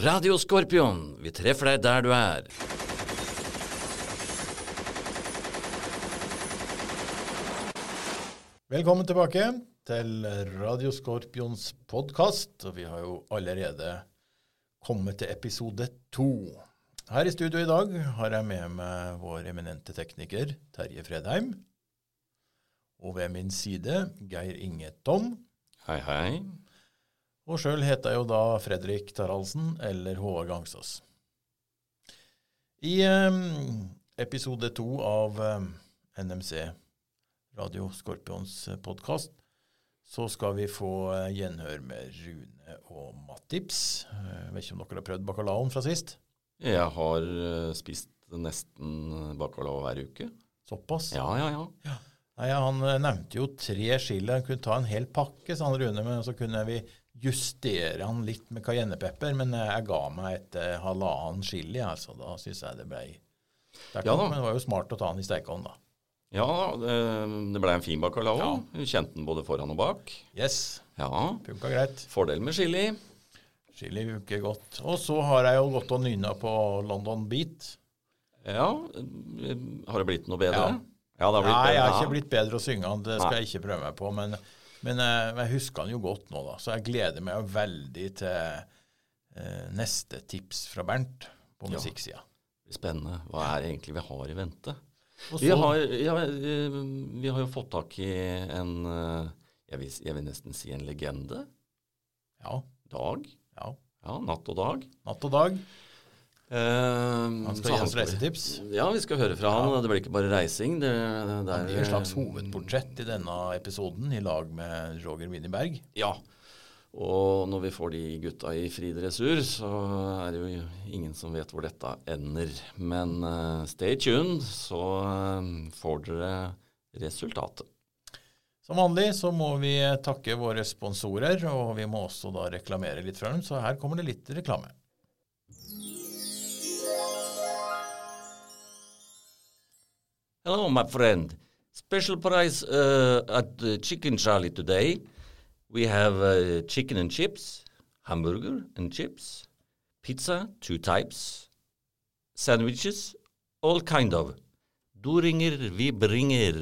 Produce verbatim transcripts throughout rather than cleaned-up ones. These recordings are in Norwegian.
Radio Skorpion, vi treffer deg der du er. Velkommen tilbake til Radio Skorpions podcast, og vi har jo allerede kommet til episode to. Her i studio i dag har jeg med meg vår eminente tekniker, Terje Fredheim, og ved min side, Geir Inge Tom. Hei, hei. Og selv heter jeg jo da Fredrik Taraldsen eller Håvard Gangsås. I um, episode to av um, N M C Radio Skorpions podcast så skal vi få uh, gjenhør med Rune og Mattips. Uh, jeg vet ikke om dere har prøvd bacalaoen fra sist? Jeg har uh, spist nesten bacalao hver uke. Såpass? Ja, ja, ja. ja. Nei, han uh, nevnte jo tre skiller. Han kunne ta en hel pakke, sa han Rune, men så kunne vi justere han litt med cayennepepper, men jeg ga meg et uh, halvannen chili, altså. Da synes jeg det ble sterkt, ja, men det var jo smart å ta han i stekeovn, da. Ja, det, det ble en fin bacalao. Ja. Du kjente den både foran og bak. Yes, ja. Funka greit. Fordel med chili. Chili funker godt. Og så har jeg jo gått og nynnet på London Beat. Ja, har det blitt noe bedre? Ja. Ja, det har blitt Nei, bedre. jeg har ikke blitt bedre å synge han, det skal Nei. jeg ikke prøve meg på, men... Men eh, jeg husker han jo godt nå da, så jeg gleder meg jo veldig til eh, neste tips fra Bernt på ja. musikksida. Det er spennende. Hva er det egentlig vi har i vente? Så, vi, har, ja, vi har jo fått tak i en, jeg vil, jeg vil nesten si en legende. Ja. Dag. Ja. Ja, natt og dag. Natt og dag. Uh, han skal gi oss reisetips. Ja, vi skal høre fra han. Ja. Det blir ikke bare reising. Det, det er, han blir en slags hovedportrett i denne episoden i lag med Roger Winneberg. Ja, og når vi får de gutta i fri dressur, så er det jo ingen som vet hvor dette ender. Men uh, stay tuned, så uh, får dere resultatet. Som vanlig så må vi takke våre sponsorer, og vi må også da reklamere litt fra dem, så her kommer det litt reklame. Hello, my friend. Special price uh, at uh, Chicken Charlie today. We have uh, chicken and chips, hamburger and chips, pizza, two types, sandwiches, all kind of. Du ringer, vi bringer.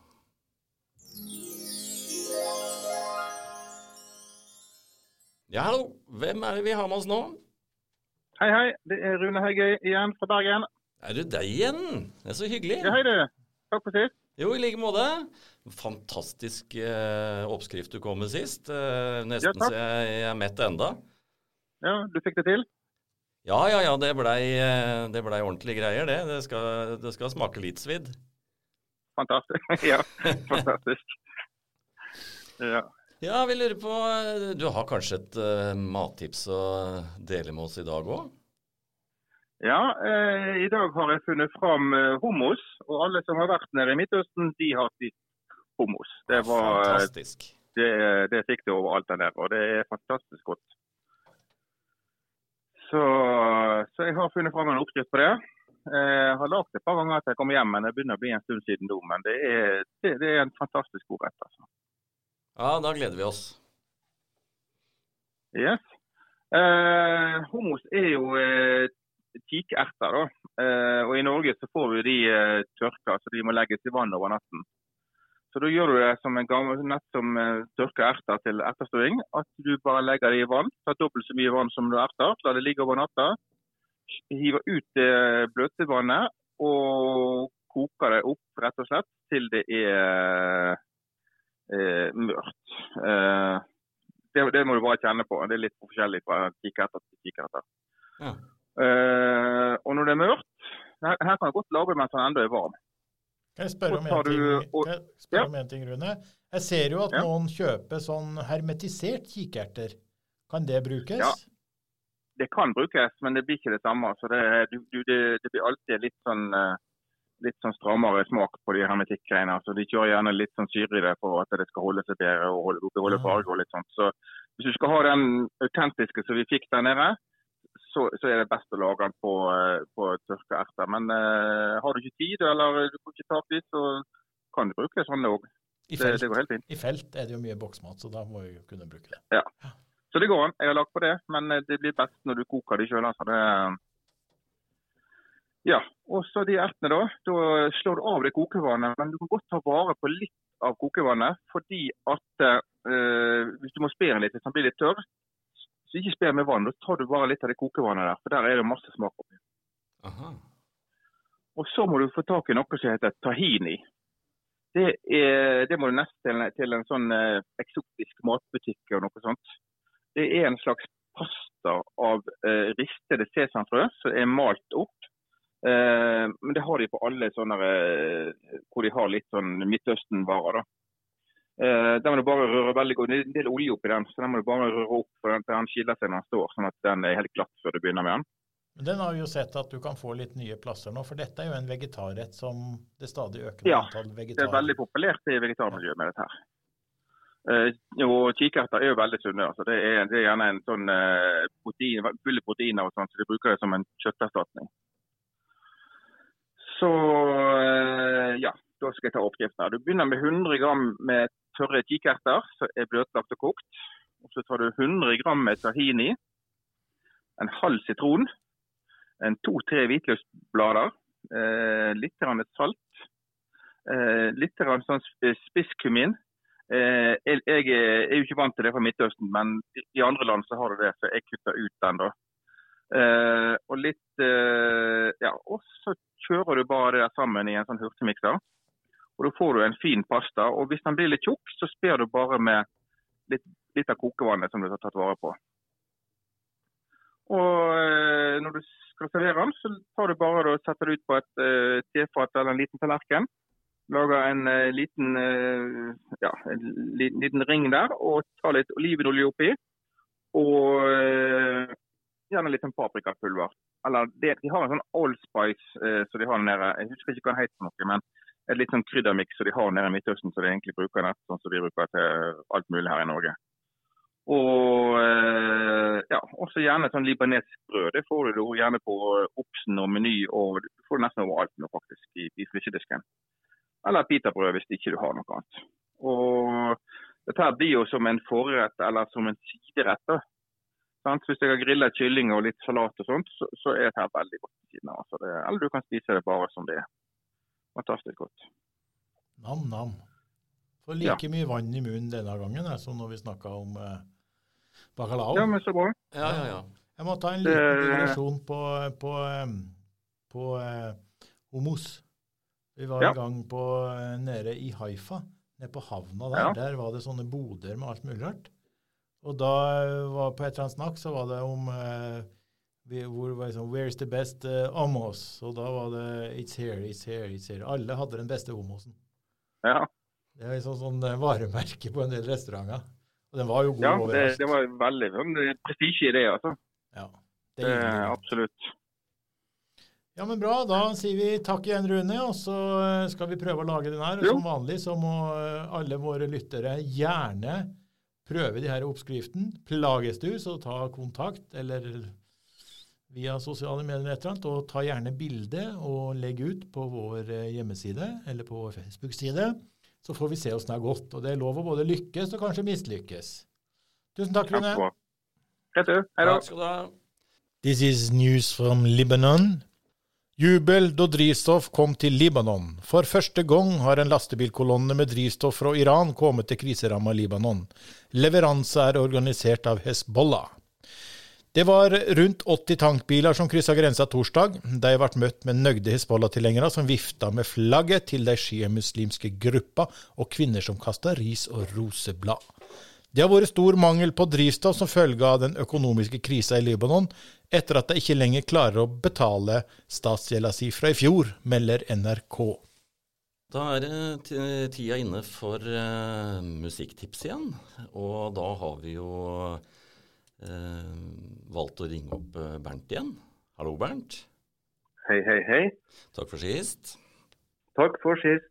Ja, hallo. Hvem er det vi har med oss nå? Hei, hei. Det er Rune Hegge igjen fra Bergen. Er det deg igjen? Det er så hyggelig. Ja, hei du. Takk for sist. Jo, i like måte. Fantastisk eh, oppskrift du kom med sist. Eh, nesten ja, så jeg, jeg er mett enda. Ja, du fikk det til? Ja, ja, ja. Det ble, det ble ordentlige greier, det. Det skal, det skal smake litt svidd. Fantastisk. Ja, fantastisk. Ja. Ja, vi lurer på, du har kanskje et uh, mattips å dele med oss i dag også? Ja, eh, i dag har jeg funnet fram eh, hummus, og alle som har vært nede i Midtøsten, de har spist hummus. Det var fantastisk. Det, det fikk det overalt der nede, og det er fantastisk godt. Så, så jeg har funnet fram en oppskrift på det. Jeg har lagt det et par ganger at jeg kommer hjem, men det begynner å bli en stund siden nå, men det er, det, det er en fantastisk god rett, altså. Ja, da gleder vi oss. Yes. Eh, hummus er jo eh, kikerter da, eh, og i Norge så får vi de eh, tørka, så de må legges i vann over natten. Så da gjør du det som en gammel nett som eh, tørker erter til ertestøing, at du bare legger det i vann, tar dobbelt så mye vann som du erter, la det ligge over natta, hiver ut eh, bløtvannet og koker det opp rett og slett til det er eh, mørkt. Eh, det, det må du bare kjenne på, det er litt forskjellig fra kikerter til kikerter. Ja. Uh, og når det er mørkt, her, her kan jeg godt lage mens den enda er varm. Kan jeg spørre om en ting, du, og, kan jeg spørre ja. om en ting, Rune? Jeg ser jo at ja. noen kjøper sånn hermetisert kikerter. Kan det brukes? Ja, det kan brukes, men det blir ikke det samme. Så det, du, du, det, det blir alltid litt sånn, uh, litt sånn strammere smak på de hermetikkgreiene. Så de kjører gjerne litt sånn syre i det for at det skal holde seg bedre og holde, holde farge og litt sånt. Så hvis du skal ha den autentiske som vi fikk der nede, Så, så er det best å lage den på, på tørke erter. Men uh, har du ikke tid, eller du får ikke tak dit, så kan du bruke sånn også. I felt, det, det går helt fint. I felt er det jo mye boksmat, så da må vi jo kunne bruke det. Ja. Så det går an, jeg har lagt på det, men det blir best når du koker det selv. Altså det, ja, og så de ertene da, da slår du av det kokevannet, men du kan godt ta vare på litt av kokevannet, fordi at øh, hvis du må spere litt, hvis den blir litt tørr, så ikke spere med vann, da tar du bare litt av det kokevannet der, for der er det masse smak oppi. Aha. Og så må du få tak i noe som heter tahini. Det, er, det må du nesten til, til en sånn øh, eksotisk matbutikk og noe sånt. Det er en slags pasta av øh, ristede sesamfrø, som er malt opp. Uh, men det har de på alle sånne uh, hvor de har litt sånn Midtøsten-varer da. Uh, der må du bare røre veldig godt. Det er en del olje oppi den, så den må du bare røre opp for den, den skiller seg når den står, sånn at den er helt glatt før du begynner med den. Men den har vi jo sett at du kan få litt nye plasser nå, for dette er jo en vegetarrett som det stadig øker med ja, antall vegetarer. Ja, det er veldig populært i vegetarmiljøet med dette her. Uh, og kikerter er jo veldig sunne, altså. det, er, det er gjerne en sånn uh, protein, fulle proteiner og sånt, så de bruker det som en kjøtterstatning. Så ja, da skal jeg ta oppskriften. Du begynner med hundre gram med tørre kikerter, som er bløtlagt og kokt. Og så tar du hundre gram med tahini, en halv sitron, en to-tre hvitløksblader, eh, litt grann salt, eh, litt grann sånn spisskummin. Eh, jeg, jeg er jo ikke vant til det fra Midtøsten, men i andre land så har du det, så jeg kutter ut den da. Uh, og litt, uh, ja, og så kjører du bare det sammen i en sånn hurtigmikser, og da får du en fin pasta, og hvis den blir litt tjukk, så sper du bare med litt, litt av kokevannet som du har tatt vare på. Og uh, når du skal servere den, så tar du bare og setter det ut på et uh, tefat eller en liten tallerken, lager en uh, liten, uh, ja, en liten, liten ring der, og tar litt olivenolje oppi, og uh, gjerne litt en paprikapulver. Eller det, de har en sånn allspice eh, så de har nede, jeg husker ikke hva den heter for noe, men et litt sånn kryddermix så de har nede i Midtøsten, så de egentlig bruker det, sånn som de bruker til alt mulig her i Norge. Og eh, ja, også gjerne sånn libanesisk brød, det får du gjerne på Obsen og Meny, og du får det nesten overalt nå faktisk i, i friskedisken. Eller pitabrød hvis ikke du har noe annet. Og dette her blir jo som en forrett, eller som en siderett da. Hvis jeg har grillet kylling og litt salat og sånt, så, så er det her veldig godt på siden av. Altså det, eller du kan spise det bare som det er. Fantastisk godt. Nam, nam. Får like ja. Mye vann i munnen denne gangen, som når vi snakket om eh, bacalao. Ja, men så bra. Ja, ja, ja. Jeg må ta en liten digresjon på, på, på eh, hummus. Vi var ja. I gang på, nede i Haifa, nede på havna der. Ja. Der var det sånne boder med alt mulig rart. Og da var på et eller annet snakk, så var det om uh, hvor var det sånn, where's the best uh, hummus? Og da var det it's here, it's here, it's here. Alle hadde den beste hummusen. Ja. Det er sånn, sånn varemerke på en del restauranter. Og den var jo god ja, overalt. Ja, det, det var veldig sånn, prestige i det, altså. Ja, det er eh, absolutt. Ja, men bra. Da sier vi takk igjen, Rune, og så skal vi prøve å lage den her. Og som vanlig så må alle våre lyttere gjerne prøve de her oppskriften. Plages du, så ta kontakt, eller via sosiale medier et eller annet, og ta gjerne bilde og legg ut på vår hjemmeside, eller på vår Facebook-side, så får vi se oss det er godt. Og det er lov å både lykkes og kanskje mislykkes. Tusen takk, Rune. Hei du. Hei da. Takk skal du ha. This is news from Lebanon. Jubel da drivstoff kom til Libanon. For første gang har en lastebilkolonne med drivstoff fra Iran kommet til kriserammet Libanon. Leveranse er organisert av Hezbollah. Det var rundt åtti tankbiler som krysset grensa torsdag. De ble møtt med nøgde Hezbollah-tilhengere som vifta med flagget til de shia-muslimske gruppa og kvinner som kastet ris og roseblad. Det har vært stor mangel på drivstoff som følge av den økonomiske krisen i Libanon, etter at de ikke lenger klarer å betale statsgjelda si fra i fjor, melder N R K. Da er det tida inne for uh, musikktips igjen, og da har vi jo uh, valgt å ringe opp uh, Bernt igjen. Hallo, Bernt. Hei, hei, hei. Takk for sist. Takk for sist.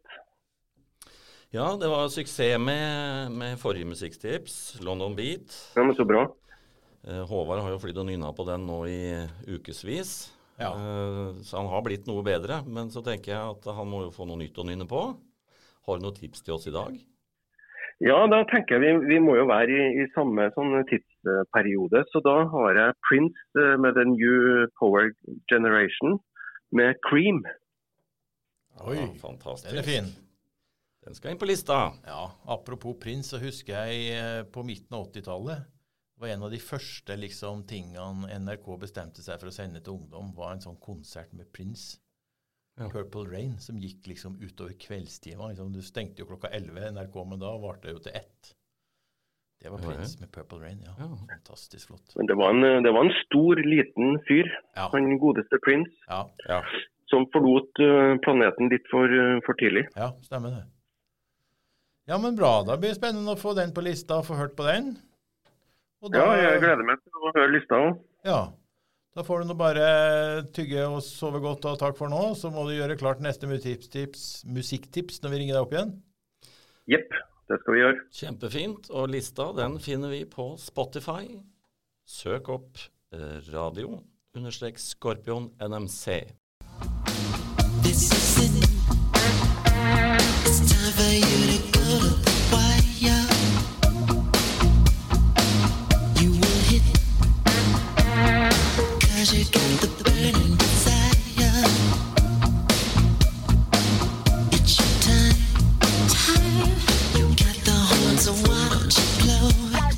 Ja, det var suksess med, med forrige musikktips, London Beat. Ja, men så bra. Uh, Håvard har jo flytt og nynnet på den nå i ukesvis. Ja. Uh, så han har blitt noe bedre, men så tenker jeg at han må jo få noe nytt å nynne på. Har du noen tips til oss i dag? Ja, da tenker jeg vi, vi må jo være i, i samme sånn tids, periode, så da har jeg Prince med The New Power Generation med Cream. Oi, Ja, fantastisk. den er fin. Den skal inn på lista. Ja, apropos Prince, så husker jeg eh, på midten av åttitallet, det var en av de første liksom, tingene N R K bestemte seg for å sende til ungdom, var en sånn konsert med Prince. Ja. Purple Rain, som gikk liksom utover kveldstiden. Liksom, du stengte jo klokka elleve N R K, men da var det jo til ett. Det var Prince med Purple Rain, ja. Ja. Fantastisk flott. Men det var en, det var en stor, liten fyr, Ja, han godeste Prince, ja, Ja. som forlot eh, planeten litt for, eh, for tidlig. ja, stemmer det. Ja, men bra. Da blir det spennende å få den på lista og få hørt på den. Og da, Ja, jeg gleder meg til å høre lista også. Ja, da får du nå bare tygge og sove godt og takk for nå, så må du gjøre klart neste musikktips, musikktips når vi ringer deg opp igjen. Jepp, det skal vi gjøre. Kjempefint. Og lista, den finner vi på Spotify. Søk opp eh, radio, understrek Skorpion N M C. This is it. It's time for you to go to the wire. You will hit, 'cause you got the burning desire. It's your time, time. You got the horn, so why don't you blow it?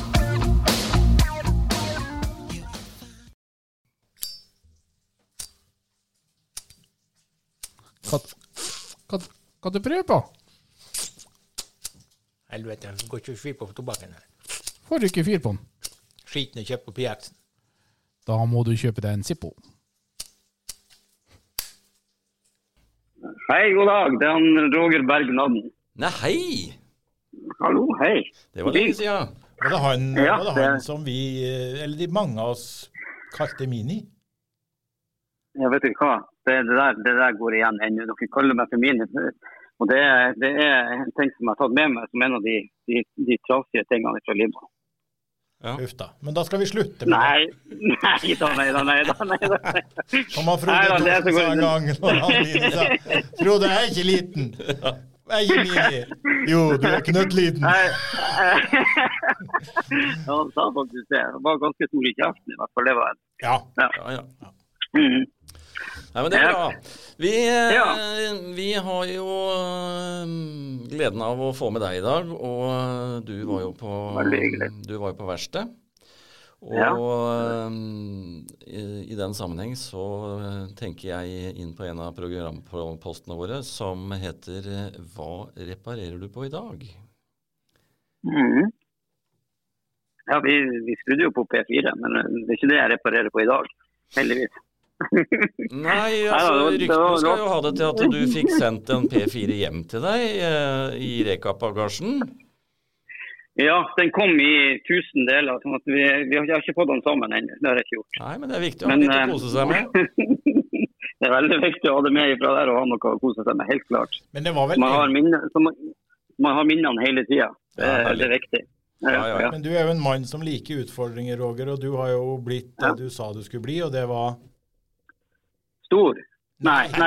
You Hva, hva, hva du prøver på? Helvete, jeg går ikke fyr på tobakken her. Får du ikke fyr på den? Skiten er kjøpt på P X. Da må du kjøpe deg en Zippo. Hei, god dag. Det er han Roger Berg Nadden. Nei, hei! Hallo, hei. Det var lenge siden. Var det han, Ja, var det det- han som vi, eh, eller de mange av oss, kalte Mini? Jeg vet ikke hva. Det, det, der, det der går igjen ennå. Dere kaller meg for mine. Og det, er- det er en ting som jeg har tatt med meg som en av de, de, de trasige tingene fra livet. Ja. Uff da. Men da skal vi slutte med det. Nei, nei da, nei da, nei da. Nei, da. Som han Frode Nei da, det er så Thorsen sa godt. en gang når han Mini sa, Frode, jeg er ikke liten. Jeg er ikke Mini. Jo, du er knøttliten. Nei. Ja, han sa faktisk det. Han var ganske stor i kjeften i hvert fall. Det var en. Ja. Ja, ja. Mm. Nei, men det er Ja. bra. Vi, eh, Ja. vi har jo eh, gleden av å få med deg i dag, og eh, du var jo på, Veldig hyggelig. du var jo på verksted. Og Ja. eh, i, i den sammenheng så eh, tenker jeg inn på en av programpostene våre som heter eh, Hva reparerer du på i dag? Mm. Ja, vi, vi skrudde jo på P fire, men det er ikke det jeg reparerer på i dag. Heldigvis. Nei, Nei, det altså var- det ryktene var- skal jo ha det til at du fikk sendt en P fire hjem til deg eh, i rekap-bagasjen. Ja, den kom i tusen deler, sånn at vi, vi har ikke fått den sammen ennå. Det har jeg ikke gjort. Nei, men det er viktig å ha Men, litt å eh, kose seg med. det er veldig viktig å ha det med ifra der og ha noe å kose seg med, helt klart. Men det var vel Man har, minne, så man, man har minnene hele tiden. Det, Ja, herlig. det er viktig. Ja, ja, ja. Men du er jo en mann som liker utfordringer, Roger, og du har jo blitt det Ja. du sa du skulle bli, og det var... Stor? Nei, nei,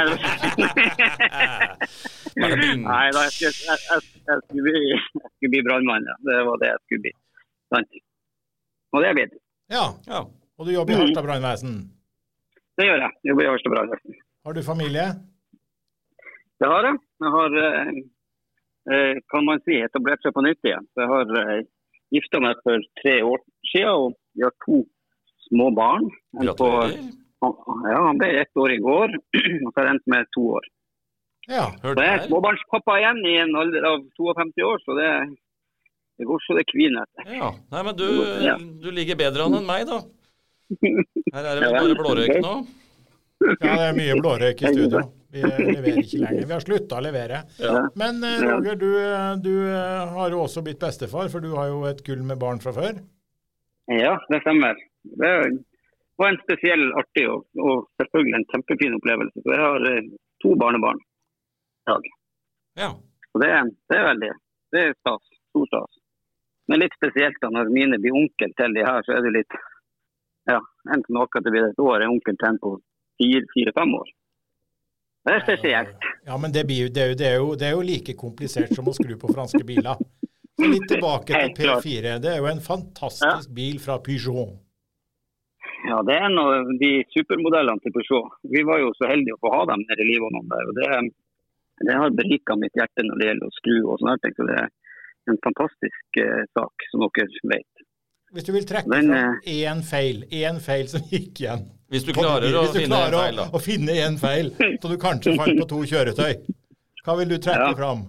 Bare bing. nei da, jeg, skulle- jeg, jeg, jeg, skulle bli, jeg skulle bli brandmann, ja. Det var det jeg skulle bli. Sant? Og det er blitt. Ja, Ja. og du jobber i Harstad Brandvesen. Det gjør jeg. Jeg jobber i Harstad Brandvesen. Har du familie? Det har jeg. Jeg har, eh, eh, kan man si, etablert seg på nytt igjen. Så jeg har eh, giftet meg for tre år siden, og vi har to små barn. En på, Gratulerer. ja, han ble ett år i går, og så har jeg endt med to år. Ja. Hør Så jeg er der. småbarnspappa igjen i en alder av femtito år, så det, det går så det kviner etter. Ja. Nei, men du, Ja. du ligger bedre an enn meg, da. Her er det vel Ja, bare blårøyk nå. Ja, det er mye blårøyk i studio. Vi eh, leverer ikke lenger. Vi har sluttet å levere. Ja. Men eh, Roger, du, eh, du eh, har jo også blitt bestefar, for du har jo et gull med barn fra før. Ja, det stemmer. Det var en spesiell, artig og, og selvfølgelig en kjempefin opplevelse. Så jeg har eh, to barnebarn i dag. Ja. Og det, det er veldig, det er stas, stor stas. Men litt spesielt da, når mine blir onkel til de her, så er det litt, ja, en som akkurat blir et år, er onkel til en på fire, fire, fem år. Det er spesielt. Ja, men det, blir, jo- det, er jo, det, er jo, det er jo like komplisert som å skru på franske biler. Så litt tilbake til Helt P klart. fire. Det er jo en fantastisk bil fra Peugeot. Ja, det er en av de supermodellene til Peugeot. Vi var jo så heldige å få ha dem nede i Libanon der, og det, det har beriket mitt hjerte når det gjelder å skru og sånne ting, så det er en fantastisk eh, sak, som dere vet. Hvis du vil trekke Den, fram én feil, én feil som gikk igjen. Hvis du klarer å Hvis du finne en klarer feil, da. å, å finne en feil, så du kanskje falt på to kjøretøy. Hva vil du trekke Ja. fram?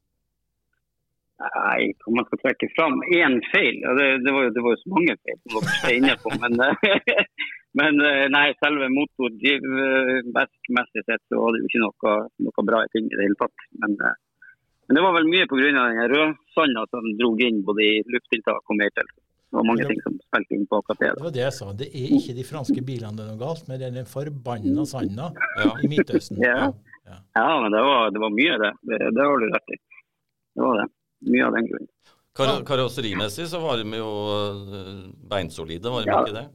Nei, om man skal trekke fram én feil, ja, det, det, var jo, det var jo så mange feil som dere er inne på, men, men nei, selve motordrivmessig sett så var det jo ikke noe, noe bra ting i det hele tatt. Men, men det var vel mye på grunn av den rødsanda som drog inn både i luftinntak og mer til. Det var mange ting som spilte inn på akkurat det. Det var det jeg sa. Det er ikke de franske bilene det er noe galt, men det er den forbanna sanda Ja. i Midtøsten. Ja, ja men det var, det var mye det. det. Det har du rett i. Det var det. Mye av den grunnen. Kar karosserimessig så var de jo uh, beinsolide, var de Ja. ikke det?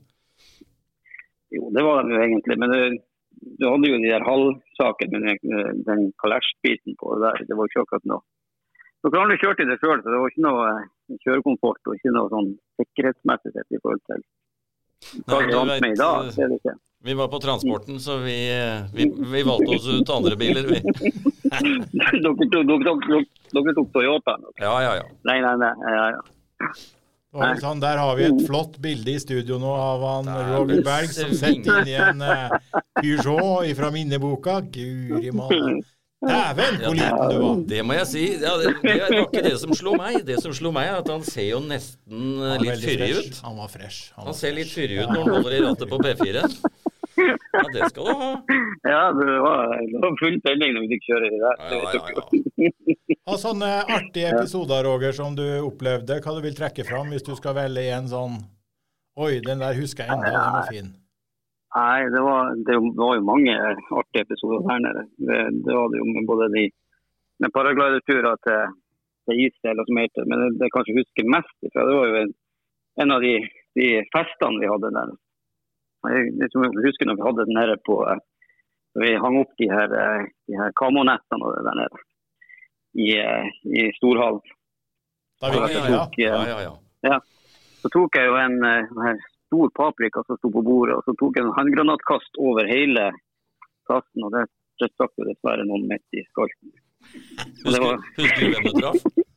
Jo, det var det jo egentlig, men det, du hadde jo de der halvsakene med den, den kalesjbiten på det der. Det var ikke akkurat noe. Så kan du kjøre til det selv, så det var ikke noe eh, kjørekomfort og ikke noe sånn sikkerhetsmessig sett i forhold til hva Nei, vi du vant med i vet, dag. Det er det ikke. Vi var på transporten, så vi, vi, vi valgte oss ut andre biler, vi. dere, tok, dere, tok, dere, dere tok Toyota. Ja, ja, ja. Nei, nei, nei. Ja, ja. Og sånn, der har vi et flott bilde i studio nå av han Nei, Roger Berg som sving. setter inn i en uh, Peugeot fra minneboka. Guri mann. Dæven, hvor liten du var. Det må jeg si. Ja, det, det var ikke det som slo meg. Det som slo meg er at han ser jo nesten uh, Han var litt veldig fyrig fresh. ut. Han var fresh. Han Han var ser litt fresh. fyrig ut når han holder i rattet på P fire. Ja, det skal du ha. Ja, det var, det var full telling når vi fikk kjøre i det der. Ja, ja, ja, ja. Og sånne artige episoder, Roger, som du opplevde, hva du vil trekke fram hvis du skal velge en sånn oi, den der husker jeg enda, den var fin. Nei, det var, det var jo mange artige episoder her nede. Det, det var det jo med både de med paragliderturer til, til Israel og som heter, men det, det jeg kanskje husker mest ifra, det var jo en, en av de, de festene vi hadde der. Jeg, jeg tror jeg husker når vi hadde den nede på, vi hang opp de her, de her kamonettene og det der nede i, i Storhallen. Da vil Ja, jeg, ja, ja. ja. Ja, ja, Ja, så tok jeg jo en, en her stor paprika som stod på bordet, og så tok jeg en håndgranatkast over hele kassen, og det, det trakk jo dessverre noen midt i skalten. Og det Husker, var, husker du hvem du traff?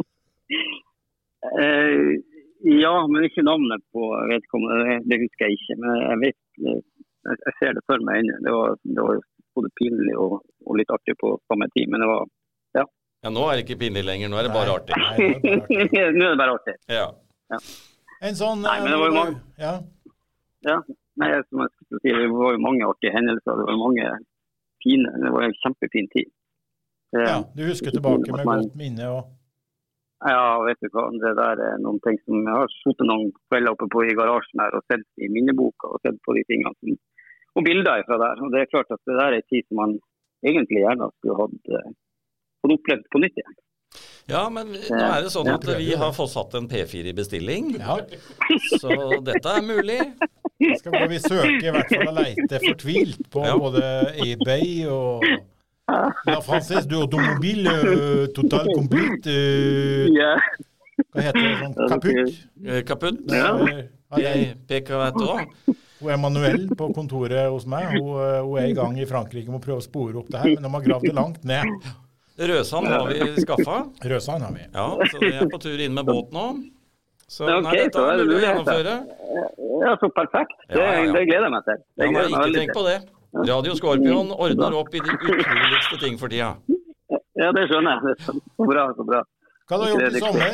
eh, ja, men ikke navnet på vedkommende, det, det husker jeg ikke, men jeg vet, jeg, jeg ser det for meg ennå. Det var, det var både pinlig og, og litt artig på samme tid, men det var, Ja, nå er det ikke pinlig lenger, nå er det bare artig. Nei, det var bare artig. nå er det bare artig. Ja. En sånn Nei, men det var jo mange. Ja. Ja, nei, som jeg skulle si, det var jo mange artige hendelser, det var mange fine, det var en kjempefin tid. Det, ja, du husker tilbake med godt minne og Ja, vet du hva, det der er noen ting som jeg har suttet noen kvelder oppe på i garasjen her og sett i minneboka og sett på de tingene som, og bilder fra der. Og det er klart at det der er en tid som man egentlig gjerne skulle hatt, uh, fått opplevd på nytt ign. Ja, men nå er det sånn at vi har fått satt en P fire i bestilling, ja, så dette er mulig. skal gå vi søke i hvert fall å leite fortvilt på Ja. både eBay og La Française du Automobile uh, Total Complete uh, Ja, hva heter det, sånn kaputt? Eh, Kaputt. Ja. Ja, jeg, P K V T også. hun er Manuel på kontoret hos meg, hun, uh, hun er i gang i Frankrike med å prøve å spore opp det her, men de har gravd det langt ned. Rødsand har vi skaffet. Rødsand har vi. Ja, så vi er på tur inn med båt nå. Så Ok, nei, dette så er er det mulig å muligheter. gjennomføre. ja, så perfekt. Det, Ja, ja, ja. det gleder jeg meg til. Det Ja, nei, gleder jeg meg ikke veldig tenk til. på det. Radio Skorpion ordner opp i de utroligste ting for tida. Ja, det skjønner jeg. Det er så bra, så bra. Hva har du gjort i sommer?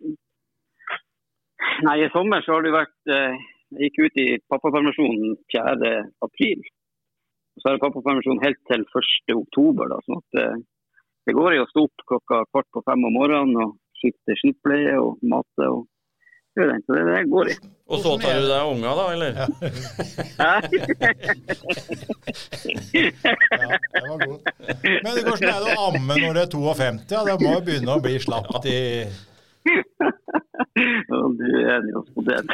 Nei, i sommer så har det vært, eh, jeg gikk ut i pappapermisjonen fjerde april. Så er det pappapermisjon helt til første oktober da, sånn at eh, det går i å stå opp klokka kvart på fem om morgenen og skifte skittpleie og mate og gjøre det. Så det, det går i. Og så tar du deg av unga da, eller? Ja, Ja. ja, det var god. Men det går sånn er det å amme når det er femtifto, ja, det må jo begynne å bli slapt i... Og du er jo spodent.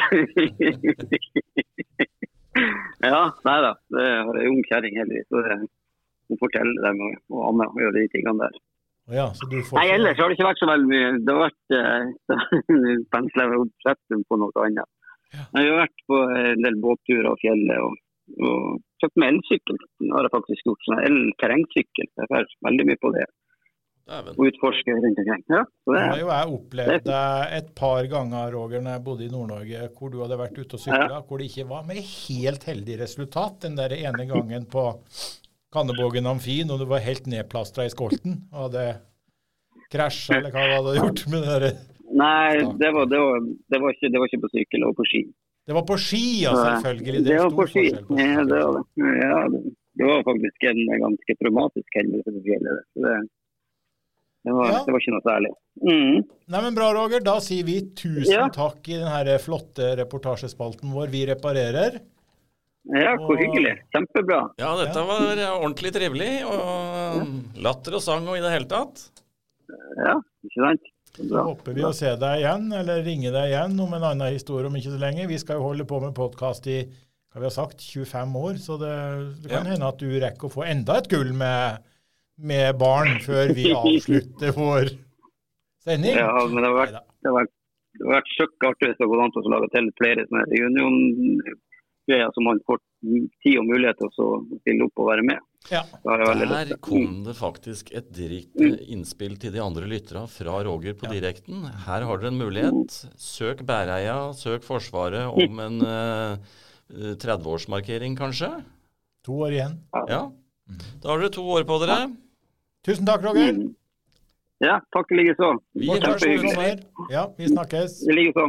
Ja, nei da. Det har en ung kjæring heldigvis. Så det, hun forteller dem å, å amme og gjøre de tingene der. Ja, så du får Nei, ellers har det ikke vært så veldig mye. Det har vært uh, pensler og setten på noe annet. Ja. Jeg har vært på en del båtturer og fjellet, og, og kjøpt med elsykkel. Nå har jeg faktisk gjort sånn el-terrengsykkel. Jeg har vært veldig mye på det. Dæven. Og utforske rundt omkring. Ja, så Det det, har jo jeg opplevd deg et par ganger, Roger, når jeg bodde i Nord-Norge, hvor du hadde vært ute og syklet, hvor det ikke var med helt heldig resultat den der ene gangen på Kannebågen Amfi, når du var helt nedplastret i skolten, og hadde krasjet, eller hva du hadde gjort med det der. nei, det var, det, var, det, var ikke, det var ikke på sykkel, det var på ski. Det var på ski, ja, selvfølgelig. Det er var stor på ski. forskjell på Ja, det var det. Ja, det, det var faktisk en ganske traumatisk hendelse på fjellet. Så det, det, var, Ja. det var ikke noe særlig. Mm. Nei, men bra, Roger. Da sier vi tusen Ja. takk i denne flotte reportasjespalten vår Vi reparerer. Ja, hvor Og- hyggelig. Kjempebra. Ja, dette var ordentlig trivelig, og latter og sang og i det hele tatt. Ja, ikke sant? Så Bra. håper vi å se deg igjen, eller ringe deg igjen om en annen historie om ikke så lenge. Vi skal jo holde på med podcast i, hva vi har sagt, tjuefem år, så det, det kan Ja. hende at du rekker å få enda et gull med, med barn før vi avslutter vår sending. Ja, men det har vært, Neida. det har vært, det har vært søkk artig hvis det går an til å lage til flere sånne reunion-greier som man får tid og mulighet til å stille opp og være med. Ja. Det har jeg veldig lyst Der til. kom det faktisk et direkte innspill til de andre lytterne fra Roger på direkten. Her har dere en mulighet. Søk Bæreia, søk Forsvaret om en uh, tretti-årsmarkering kanskje. To år igjen. Ja. Da har dere to år på dere. Tusen takk, Roger. Mm. Ja, takk i like så. Vi Godt høres Kjempehyggelig. sommer. Ja, vi snakkes. I like så.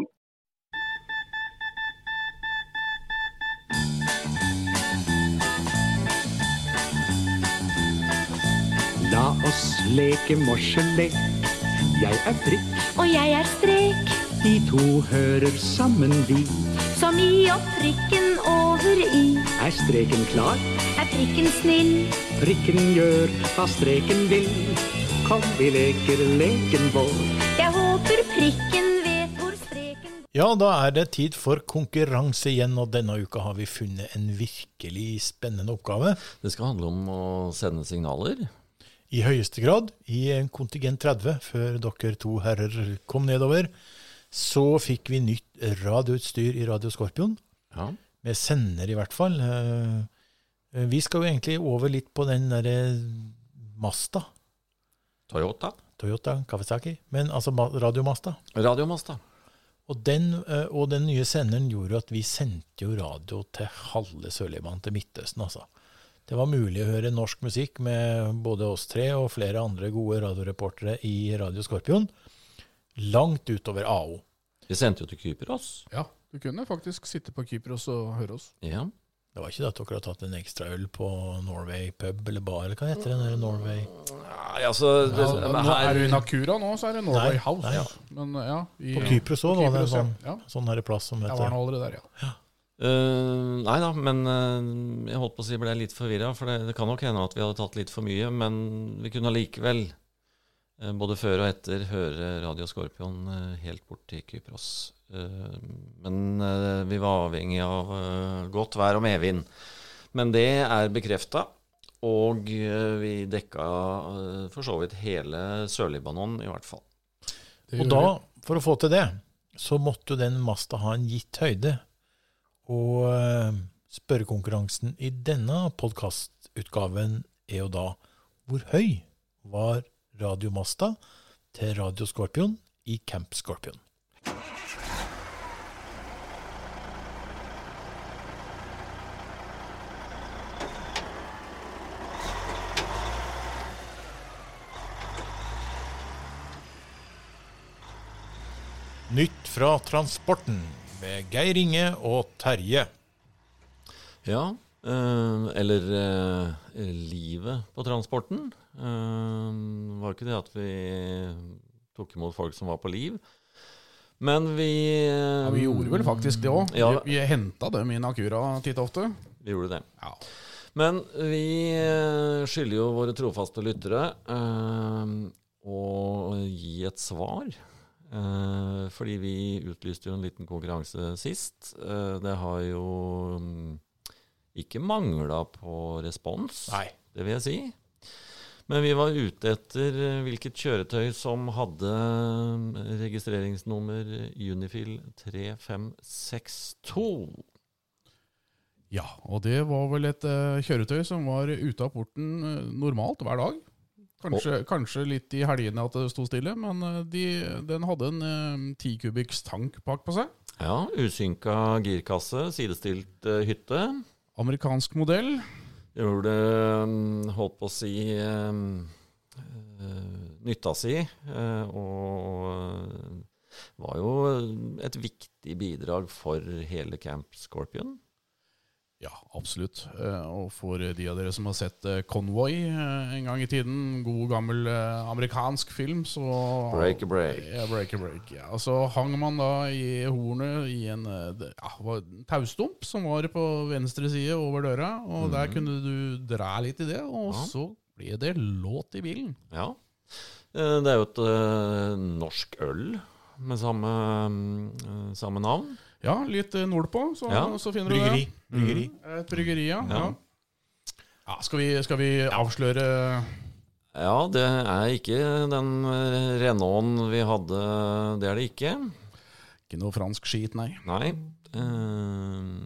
La oss leke morselek. Jeg er prikk, Og jeg er strek, de to hører sammen vi. som i og prikken over i. Er streken klar? Er prikken snill? Prikken gjør hva streken vil. Kom, vi leker leken vår. Jeg håper prikken vet hvor streken Ja, da er det tid for konkurranse igjen, og denne uka har vi funnet en virkelig spennende oppgave. Det skal handle om å sende signaler. I høyeste grad, i en kontingent tretti, før dere to herrer kom nedover, så fikk vi nytt radioutstyr i Radio Skorpion, Ja. med sender i hvert fall. Eh, Vi skal jo egentlig over litt på den der Masta, Toyota. Toyota Kawasaki, men altså ma- radiomasta. Radiomasta. Og den, eh, og den nye senderen gjorde at vi sendte jo radio til halve Sørlibanen, til Midtøsten, altså. Det var mulig å høre norsk musikk med både oss tre og flere andre gode radioreportere i Radio Skorpion, langt utover A O. Vi sendte jo til Kypros. Ja, du kunne faktisk sitte på Kypros og høre oss. Ja. Det var ikke det at dere har tatt en ekstra øl på Norway pub eller bar, eller hva heter den der Norway? Nei, altså det, Ja, nå her, er du i Nakura nå, så er det Norway Nei, House. nei. Men ja, i, På Kypros også var det en Kypros, ja. sånn, Ja, sånn her plass som jeg var heter. nå allerede der, ja. Uh, nei da, men uh, jeg holdt på å si ble litt forvirret, for det, det kan nok hende at vi hadde tatt litt for mye, men vi kunne allikevel, uh, både før og etter, høre Radio Skorpion uh, helt bort til Kypros. Uh, men uh, vi var avhengig av uh, godt vær og medvind. Men det er bekreftet, og uh, vi dekka uh, for så vidt hele Sør-Libanon i hvert fall. Det Og gjør da, for å få til det, så måtte jo den masta ha en gitt høyde. Og eh, spørrekonkurransen i denne podcastutgaven er jo da, hvor høy var radiomasta til Radio Skorpion i Camp Skorpion? Nytt fra transporten med Geir Inge og Terje. Ja, eh, eller eh, livet på transporten. Eh, var ikke det at vi tok imot folk som var på liv. Men vi... eh, Ja, vi gjorde vel faktisk det også. Ja. Vi, vi hentet dem i Nakura titt og ofte. Vi gjorde det. Ja. Men vi eh, skylder jo våre trofaste lyttere eh, å gi et svar. Eh, fordi vi utlyste jo en liten konkurranse sist. Eh, det har jo mm, ikke manglet på respons, Nei. det vil jeg si. Men vi var ute etter hvilket kjøretøy som hadde registreringsnummer Unifil tre fem seks to. Ja, og det var vel et uh, kjøretøy som var ute av porten uh, normalt hver dag. Kanskje, oh. kanskje litt i helgene at det stod stille, men uh, de, den hadde en uh, ti kubiks tank bak på seg. Ja, usynka girkasse, sidestilt uh, hytte. Amerikansk modell. Gjorde, holdt på å si, uh, nytta si, uh, og var jo et viktig bidrag for hele Camp Scorpion. Ja, absolutt. Og for de av dere som har sett Convoy en gang i tiden, god gammel amerikansk film, så... Break a break. Ja, break a break. Ja. Og så hang man da i hornet i en ja, taustump som var på venstre side over døra, og mm. der kunne du dra litt i det, og ja. Så ble det låt i bilen. Ja, det er jo et uh, norsk øl med samme, uh, samme navn. Ja, litt nordpå, så, ja. Så finner bryggeri. du det. Bryggeri. Mm. Et bryggeri, ja. ja. ja skal, vi, skal vi avsløre? Ja, det er ikke den Renaulten vi hadde, det er det ikke. Ikke noe fransk skit, nei. Nei. Uh...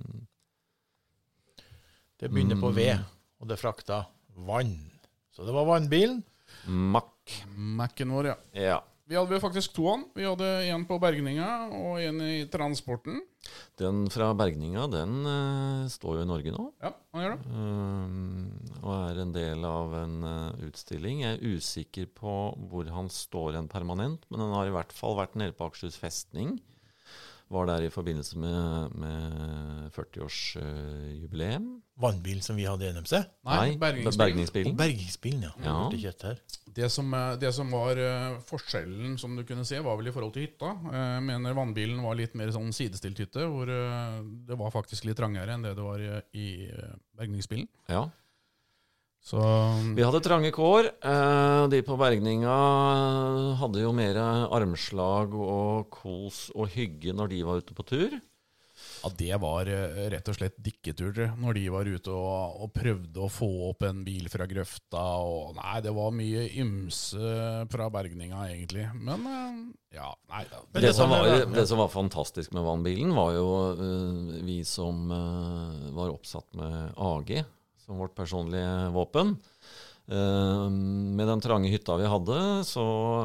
Det begynner på V, og det frakta vann. Så det var vannbilen. Mack. Macken vår, ja. Ja. Vi hadde faktisk to an. Vi hadde en på bergninga og en i transporten. Den fra bergninga, den uh, står jo i Norge nå. Ja, han gjør det. Uh, og er en del av en uh, utstilling. Jeg er usikker på hvor han står en permanent, men den har i hvert fall vært nede på Akershus festning. Var der i forbindelse med, med førti-års-jubileum. Uh, Vannbilen som vi hadde i N M C? Nei, bergningsbilen. bergningsbilen. Og bergningsbilen, ja. ja. Det, det, som, det som var uh, forskjellen, som du kunne se, var vel i forhold til hytta. Jeg uh, mener vannbilen var litt mer sånn sidestilt hytte, hvor uh, det var faktisk litt trangere enn det det var i, i uh, bergningsbilen. Ja. Så, vi hadde trange kår. Uh, de på bergninga hadde jo mer armslag og kos og hygge når de var ute på tur. Ja, det var rett og slett dikketur når de var ute og, og prøvde å få opp en bil fra grøfta. Og, nei, det var mye ymse fra bergninga egentlig. Men ja, nei. Det, det, som var, det som var fantastisk med vannbilen var jo uh, vi som uh, var oppsatt med A G som vårt personlige våpen. Uh, med den trange hytta vi hadde, så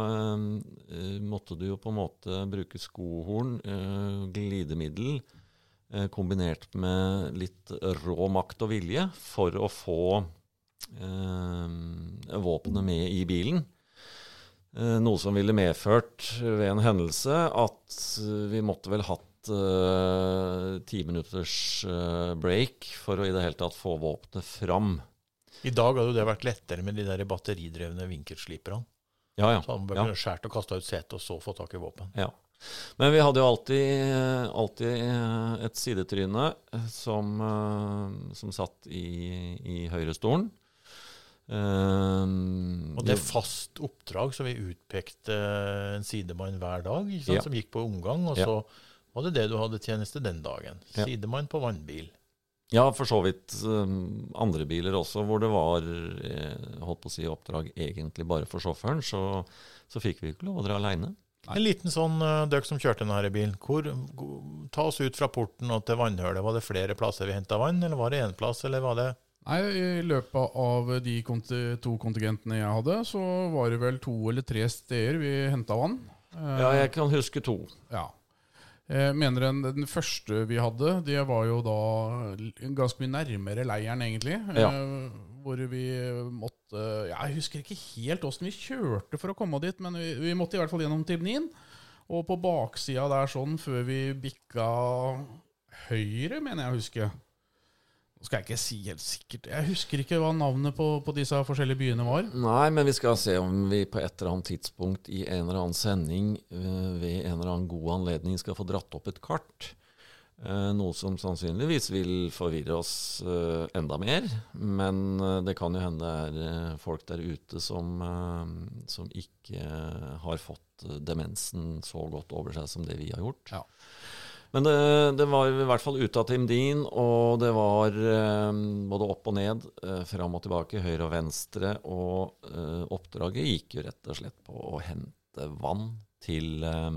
uh, måtte du jo på en måte bruke skohorn, uh, glidemiddel, kombinert med litt rå makt og vilje for å få eh, våpenet med i bilen. Eh, noe som ville medført ved en hendelse at vi måtte vel hatt eh, ti minutters eh, break for å i det hele tatt få våpenet fram. I dag hadde det vært lettere med de der batteridrevne vinkelsliperne. Ja, ja. Så han ble ja. skjært og kastet ut sete og så få tak i våpen. Ja. Men vi hadde jo alltid, alltid et sidetryne som, som satt i, i høyrestolen. Um, og det er fast oppdrag, så vi utpekte en sidemann hver dag, ikke sant, ja. som gikk på omgang, og så ja. var det det du hadde tjeneste den dagen. Sidemann på vannbil. Ja, for så vidt um, andre biler også, hvor det var holdt på å si, oppdrag egentlig bare for sjåføren, så, så fikk vi ikke lov å dra alene. Nei. En liten sånn uh, døk som kjørte denne bilen. Hvor, go, ta oss ut fra porten og til vannhølet. Var det flere plasser vi hentet vann, eller var det en plass, eller var det... Nei, i løpet av de konti, to kontingentene jeg hadde, så var det vel to eller tre steder vi hentet vann. Uh, ja, jeg kan huske to. Ja. Jeg mener den, den første vi hadde, det var jo da ganske mye nærmere leiren egentlig. Ja. Uh, hvor vi måtte, ja, jeg husker ikke helt hvordan vi kjørte for å komme dit, men vi, vi måtte i hvert fall gjennom Timnin, og på baksida der sånn, før vi bikka høyre, mener jeg å huske. Nå skal jeg ikke si helt sikkert, jeg husker ikke hva navnet på, på disse forskjellige byene var. Nei, men vi skal se om vi på et eller annet tidspunkt i en eller annen sending ved en eller annen god anledning skal få dratt opp et kart. Noe som sannsynligvis vil forvirre oss uh, enda mer, men uh, det kan jo hende det er uh, folk der ute som, uh, som ikke uh, har fått uh, demensen så godt over seg som det vi har gjort. Ja. Men det, det var i hvert fall ut av Team Dean, og det var eh, både opp og ned, eh, fram og tilbake, høyre og venstre, og eh, oppdraget gikk jo rett og slett på å hente vann til, eh,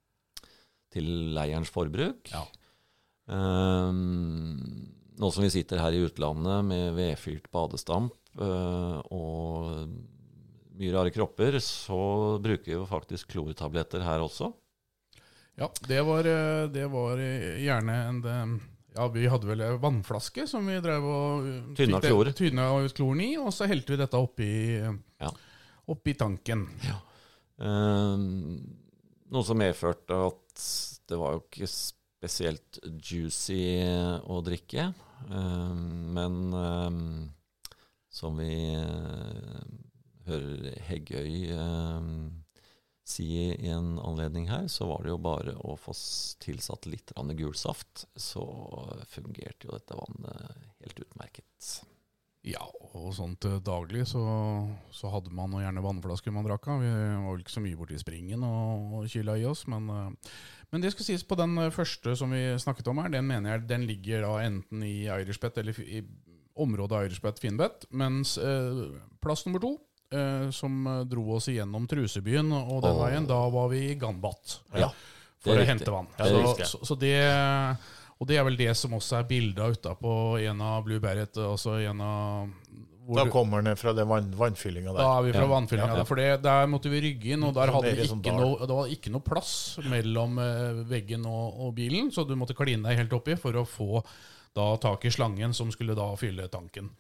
til leierens forbruk. Ja. Eh, nå som vi sitter her i utlandet med vedfyrt badestamp eh, og mye rare kropper, så bruker vi jo faktisk klortabletter her også. Ja, det var, det var gjerne en, ja, vi hadde vel en vannflaske som vi drev og tynna klor. Tynna ut kloren i, og så helte vi dette oppi, ja. oppi tanken. Ja. Eh, noe som medførte at det var jo ikke spesielt juicy å drikke, eh, men eh, som vi eh, hører Heggøy eh, si i en anledning her, så var det jo bare å få tilsatt litt gulsaft, så fungerte jo dette vannet helt utmerket. Ja, og sånt daglig så, så hadde man gjerne vannflasker man drakk av. Vi var vel ikke så mye borte i springen og, og kyla i oss, men, men det skal sies på den første som vi snakket om her, den mener jeg den ligger da enten i Irishbet eller i området Irishbet-Finnbet, mens eh, plass nummer to, Uh, som dro oss igjennom Trusebyen og den oh. veien, da var vi i Ganbat ja, for å hente vann. Ja, så, så, så det, og det er vel det som også er bildet ute på en av Blue Barret, altså en av da kommer den fra den vann, vannfyllinga der. Da er vi fra ja. vannfyllinga ja, ja. der, for det, der måtte vi rygge inn, og der hadde vi ikke noe, det var ikke noe plass mellom uh, veggen og, og bilen, så du måtte kline deg helt oppi for å få da tak i slangen som skulle da fylle tanken.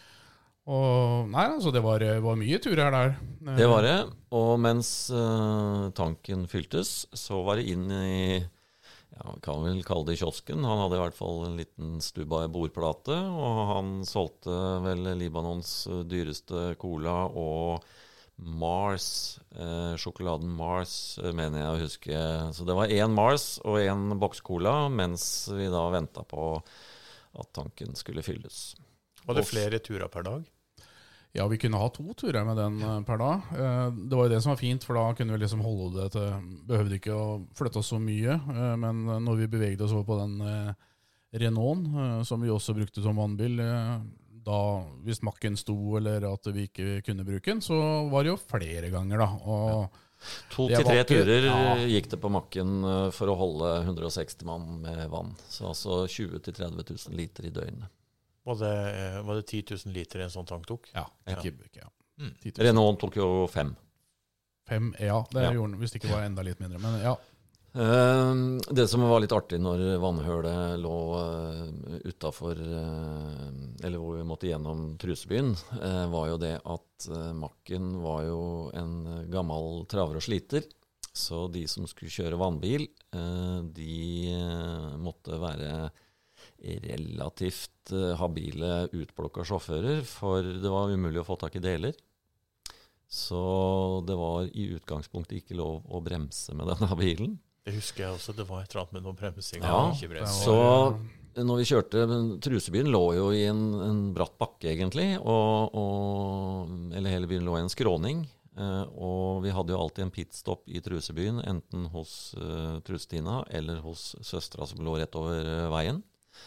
Og nei, altså det var, var mye turer der. Det var det, og mens uh, tanken fyltes, så var det inn i, ja, kan vel kalle det kiosken. Han hadde i hvert fall en liten stubba i bordplate, og han solgte vel Libanons dyreste cola og Mars, eh, sjokoladen Mars, mener jeg å huske. Så det var en Mars og en boks cola, mens vi da ventet på at tanken skulle fylles. Var det flere turer per dag? Ja, vi kunne ha to turer med den per dag. Det var jo det som var fint, for da kunne vi liksom holde det til, behøvde ikke å flytte oss så mye, men når vi bevegde oss over på den Renault, som vi også brukte som vannbil, da hvis makken sto eller at vi ikke kunne bruke den, så var det jo flere ganger da. Og to til tre turer ja. Gikk det på makken for å holde hundre og seksti mann med vann, så altså tjue til tretti tusen liter i døgnet. Var det, var det ti tusen liter en sånn tank tok? Ja, ikke, ikke, ja. Mm. Renault tok jo fem. Fem, ja, det ja. Gjorde den, hvis det ikke var enda litt mindre, men ja. Uh, det som var litt artig når vannhølet lå uh, utenfor, uh, eller hvor vi måtte gjennom Trusebyen, uh, var jo det at uh, makken var jo en gammel traver og sliter, så de som skulle kjøre vannbil, uh, de uh, måtte være relativt habile utplukka sjåfører, for det var umulig å få tak i deler. Så det var i utgangspunktet ikke lov å bremse med denne bilen. Det husker jeg også, det var et eller annet med noen bremsing. Ja, ikke bremsing. Så når vi kjørte, Trusebyen lå jo i en, en bratt bakke egentlig, og, og, eller hele byen lå i en skråning, og vi hadde jo alltid en pitstop i Trusebyen, enten hos uh, Trustina eller hos søstra som lå rett over uh, veien.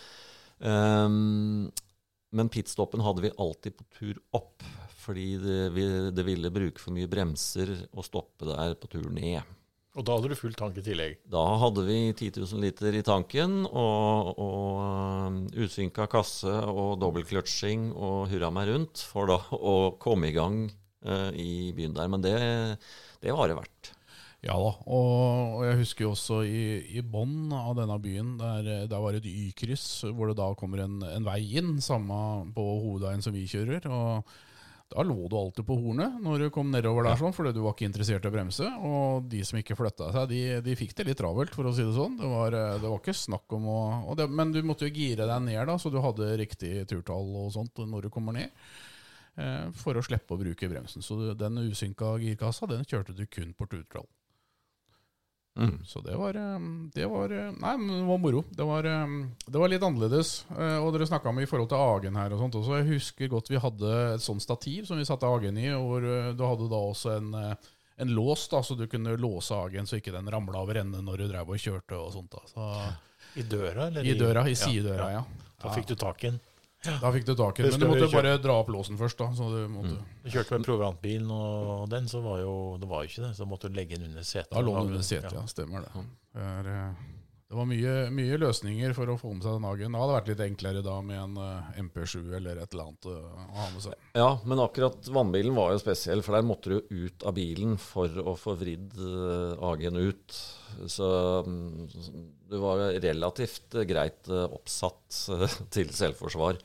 Um, men pitstoppen hadde vi alltid på tur opp, fordi det, vi, det ville bruke for mye bremser og stoppe der på tur ned. Og da hadde du full tank i tillegg? Da hadde vi ti tusen liter i tanken, og, og um, utsynka kasse og dobbeltkløtsjing og hurra meg rundt for da å komme i gang uh, i byen der. Men det, det var det verdt. Ja da, og, og jeg husker jo også i, i bånd av denne byen, der, der var et Y-kryss, hvor det da kommer en, en vei inn, samme på hovedveien som vi kjører, og da lå du alltid på hornet når du kom nedover der, sånn, fordi du var ikke interessert i å bremse, og de som ikke flyttet seg, de, de fikk det litt travelt, for å si det sånn. Det var, det var ikke snakk om å... Det, men du måtte jo gire deg ned da, så du hadde riktig turtall og sånt når du kommer ned, eh, for å slippe å bruke bremsen. Så den usynka girkassa, den kjørte du kun på turtall. Mm. Så det var, det var Nei, men det var moro. Det var, det var litt annerledes. Og dere snakket om i forhold til Agen her og sånt også. Jeg husker godt vi hadde et sånt stativ som vi satte Agen i, og du hadde da også en, en lås da, så du kunne låse Agen så ikke den ramlet over ende når du drev og kjørte og sånt da. Så I døra, eller? I døra, i sidedøra, ja. Da fikk du tak i den. Da fikk du tak i den, men du måtte bare dra opp låsen først da. Så du måtte... Mm. Du kjørte med provantbilen, og den, så var jo, det var jo ikke det, så måtte du legge den under setet. Da lå den under setet, ja, stemmer det. Det, er, det var mye, mye løsninger for å få med seg den dagen. Det hadde vært litt enklere da med en M P sju eller et eller annet å ha med seg. Ja, men akkurat vannbilen var jo spesiell, for der måtte du ut av bilen for å få vridd A G-en ut. Så det var relativt greit oppsatt til selvforsvar.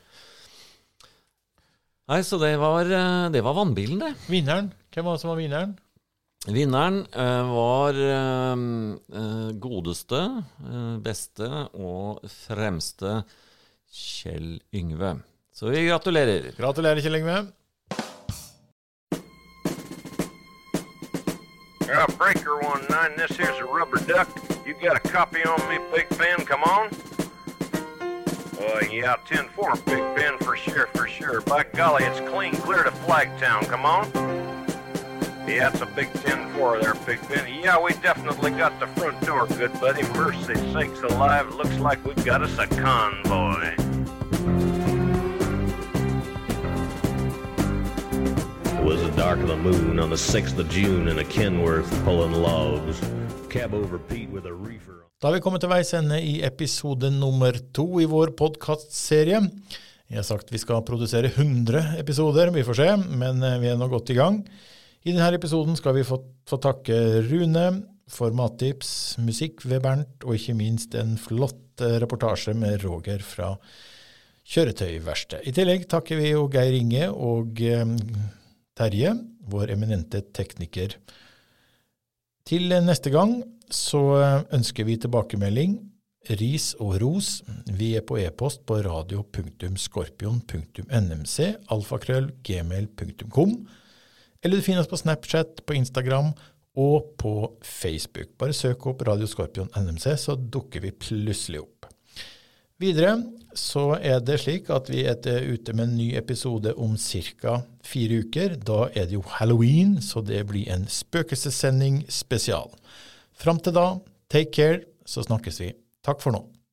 Nei, så det var, det var vannbilen, det. Vinneren, hvem var det som var vinneren? Vinneren eh, var eh, godeste, eh, beste og fremste Kjell Yngve. Så vi gratulerer. Gratulerer, Kjell Yngve. Uh, breaker one nine, this here's a rubber duck. You got a copy on me, Big Ben, come on. Uh, yeah, ten four, Big Ben, for sure, for sure. By golly, it's clean clear to Flagtown, come on. Yeah, it's a big ten four there, Big Ben. Yeah, we definitely got the front door, good buddy. Mercy sakes alive, it looks like we've got us a convoy. It was the dark of the moon on the sixth of June in a Kenworth pulling logs. Cab over Pete with a reefer. Da har vi kommet til veis ende i episode nummer to i vår podcastserie. Jeg har sagt vi skal produsere hundre episoder, vi får se, men vi er nå godt i gang. I denne episoden skal vi få, få takke Rune for mattips, musikk ved Bernt, og ikke minst en flott reportasje med Roger fra Kjøretøyverksted. I tillegg takker vi jo Geir Inge og eh, Terje, vår eminente tekniker. Til neste gang så ønsker vi tilbakemelding, ris og ros. Vi er på e-post på radio punktum skorpion punktum n m c alfakrøll gmail punktum com. Eller du finner oss på Snapchat, på Instagram og på Facebook. Bare søk opp Radio Skorpion N M C, så dukker vi plutselig opp. Videre så er det slik at vi er ute med en ny episode om cirka fire uker. Da er det jo Halloween, så det blir en spøkelsessending spesial. Fram til da, take care, så snakkes vi. Takk for nå.